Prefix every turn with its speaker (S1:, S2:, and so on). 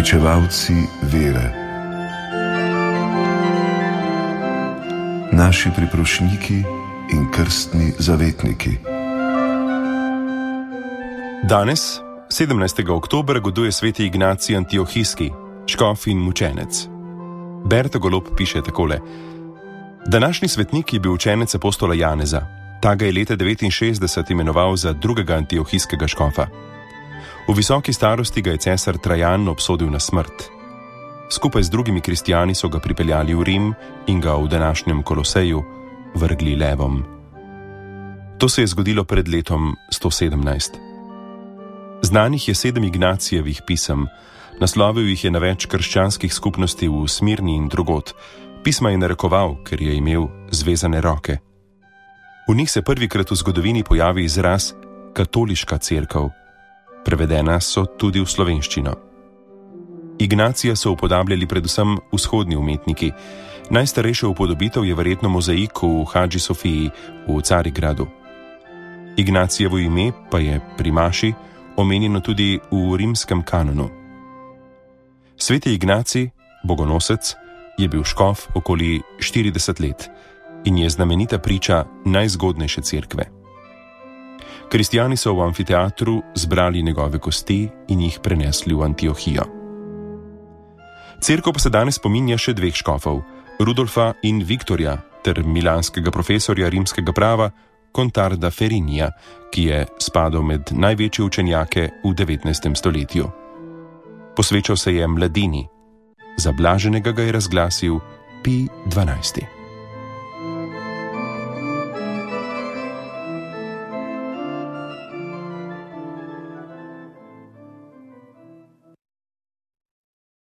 S1: Pričevalci vere. Naši priprošniki in krstni zavetniki.
S2: Danes, 17. oktobra, goduje sveti Ignacij Antiohijski, škof in mučenec. Berta Golob piše takole: Današnji svetnik je bil učenec apostola Janeza. Ta ga je leta 69 imenoval za drugega antiohijskega škofa. V visoki starosti ga je cesar Trajan obsodil na smrt. Skupaj z drugimi kristijani so ga pripeljali v Rim in ga v današnjem Koloseju vrgli levom. To se je zgodilo pred letom 117. Znanih je 7 Ignacijevih pisem, naslovil jih je na več krščanskih skupnosti v Smirni in drugod. Pisma je narekoval, ker je imel zvezane roke. V njih se prvikrat v zgodovini pojavi izraz katoliška cerkev. Prevedena so tudi v slovenščino. Ignacija so upodabljali predvsem vzhodni umetniki. Najstarejša upodobitev je verjetno mozaik v Hadži Sofiji v Carigradu. Ignacijevo ime pa je pri maši omenjeno tudi v rimskem kanonu. Sveti Ignacij, bogonosec, je bil škof okoli 40 let in je znamenita priča najzgodnejše cerkve. Kristijani so v amfiteatru zbrali njegove kosti in jih prenesli v Antiohijo. Cerkev pa se danes spominja še 2 škofov, Rudolfa in Viktorja, ter milanskega profesorja rimskega prava Contarda Ferinija, ki je spadal med največje učenjake v 19. stoletju. Posvečal se je mladini. Za blaženega ga je razglasil Pij XII.